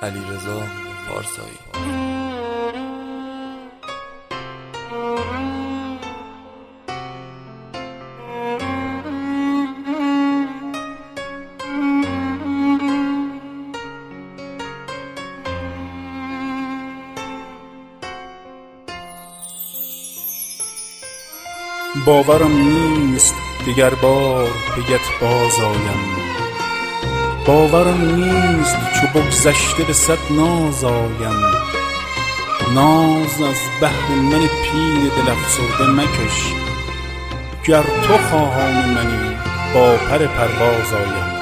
علیرضا پارسایی. باورم نیست دیگر بار بگت باز آیم، باورم نیست چو بگذشته به صد ناز آیم. ناز از بهر من پیر دل افسرده مکش، گر تو خواهان منی با پر پرواز آیم.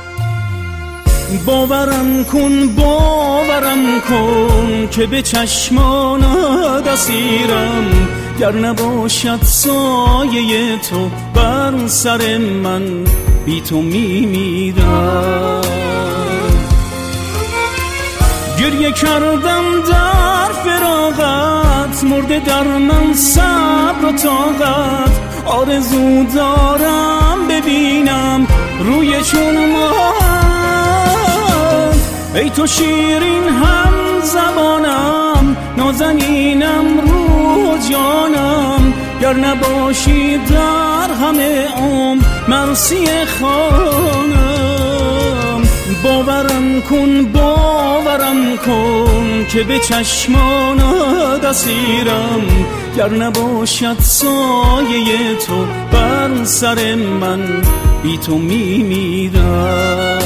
باورم کن که به چشمانت اسیرم، گر نباشد سایه تو بر سر من بی تو میمیرم. گریه کردم در فراقت، مرده در من صبر و طاقت. آرزو دارم ببینم روی چون ماهت، ای تو شیرین هم زبانم، نازنینم روح و جانم. گر نباشی در همه عمر مرسی خوانم. باورم کن که به چشمانت اسیرم، گر نباشد سایه تو بر سر من بی تو میمیرم.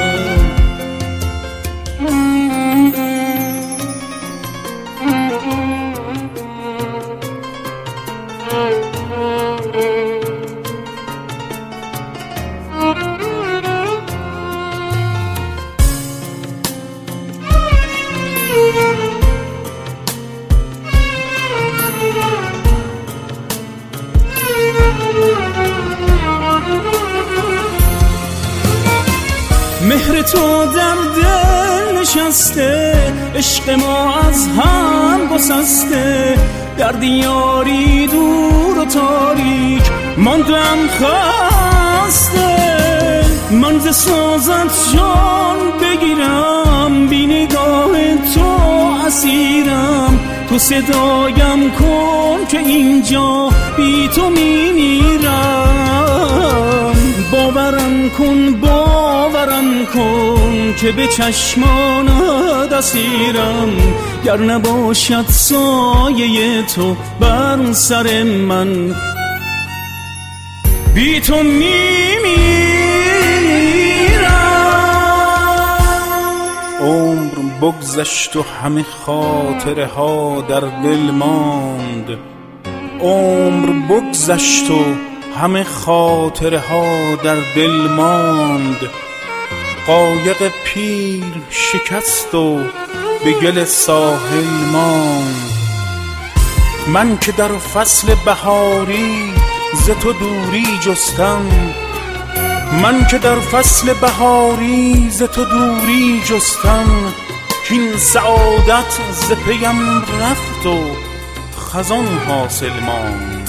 مهر تو در دل نشسته، عشق ما از هم گسسته. در دیاری دور و تاریک ماندم خسته. من ز سازت جان بگیرم، بی نگاه تو اسیرم. تو صدایم کن که اینجا بی تو میمیرم. باورم کن که به چشمانت اسیرم، گر نباشد سایه تو بر سر من بی تو میمیرم. عمر بگذشت و همه خاطره ها در دل ماند. عمر بگذشت و همه خاطره ها در دل ماند. قایق پیر شکست و به گل ساحل ماند. من که در فصل بهاری ز تو دوری جستم، من که در فصل بهاری ز تو دوری جستم. کین سعادت ز پیم رفت و خزان حاصل ماند.